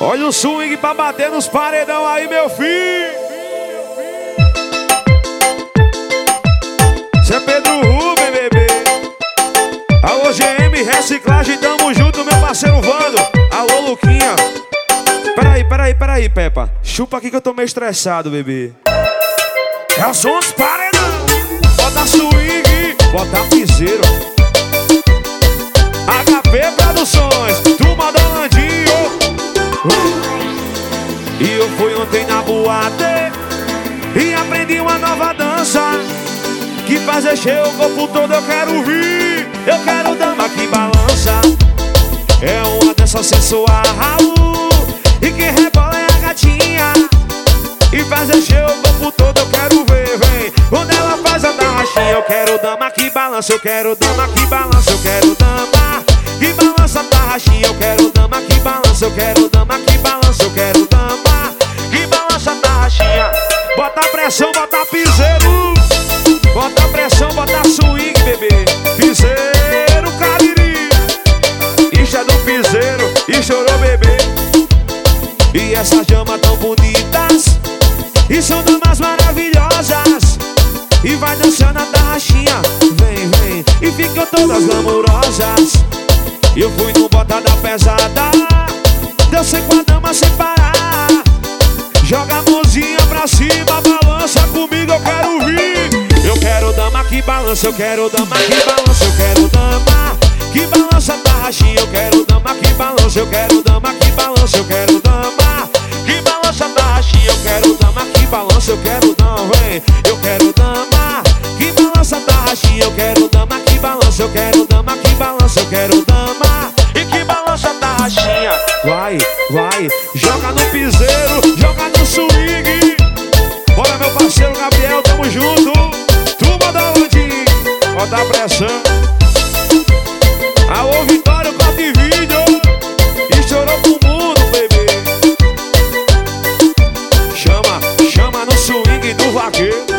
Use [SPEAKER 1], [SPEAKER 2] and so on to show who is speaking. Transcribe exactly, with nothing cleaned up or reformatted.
[SPEAKER 1] Olha o swing pra bater nos paredão aí, meu filho. Cê é Pedro Rubem, bebê. Alô, G M Reciclagem, tamo junto, meu parceiro Vando. Alô, Luquinha. Peraí, peraí, peraí, Peppa. Chupa aqui que eu tô meio estressado, bebê. É o som dos paredão. Bota swing, bota piseiro. H P Produções, turma da Landinho. E eu fui ontem na boate e aprendi uma nova dança que faz encher o corpo todo. Eu quero vir, eu quero dama que balança. É uma dança sensual e que rebola é a gatinha e faz encher o corpo todo. Eu quero ver, vem, quando ela faz a tarraxinha. Eu quero dama que balança, eu quero dama que balança, eu quero dama que balança a tarraxinha. Eu quero dama que balança, eu quero dama que balança, eu quero dama que balança a tarraxinha. Bota pressão, bota piseiro. Bota pressão, bota swing, bebê. Piseiro, cariri. Isso é do piseiro, e chorou, bebê. E essas damas tão bonitas e são damas maravilhosas e vai dançando a tarraxinha. Vem, vem, e ficam todas glamurosas. Eu fui no bota da pesada, dancei com a dama sem parar. Joga a mãozinha pra cima, balança comigo, eu quero vir. Eu quero dama que balança, eu quero dama que balança, eu quero dama que balança a tarraxinha. Eu quero dama que balança, eu quero dama que balança, eu quero dama que balança a tarraxinha. Eu quero dama que balança, eu quero dama, vem. Eu quero dama que balança a tarraxinha. Eu quero dama que balança, eu quero dama que balança, eu quero dama e que balança a tarraxinha. Vai, vai, joga no piseiro, joga no swing. Bora, meu parceiro Gabriel, tamo junto. Turma da Landinho, bota a pressão. Alô, Vitória, corta e vídeo. E chorou pro mundo, bebê. Chama, chama no swing do vaqueiro.